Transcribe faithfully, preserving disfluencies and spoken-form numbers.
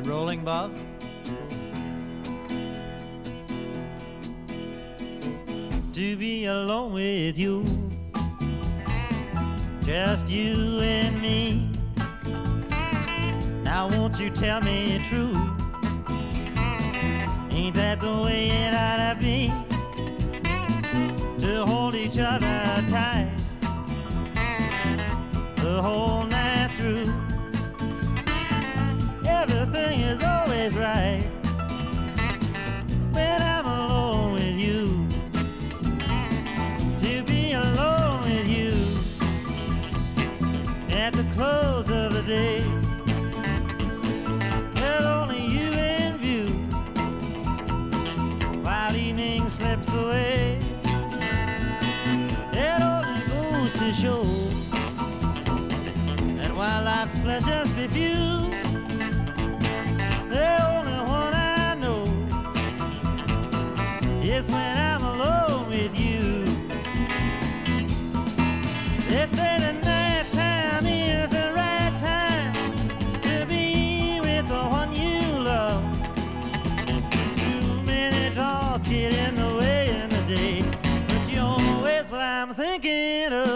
rolling, Bob? To be alone with you, just you and me. Now won't you tell me true? Ain't that the way it ought to be? To hold each other tight the whole night through. Everything is always right when I'm alone with you. To be alone with you at the close of the day, with only you in view, while evening slips away. It only goes to show that while life's pleasures be few, the only one I know is when I'm alone with you. They say the night time is the right time to be with the one you love. Too many thoughts get in the way in the day, but you're always what I'm thinking of.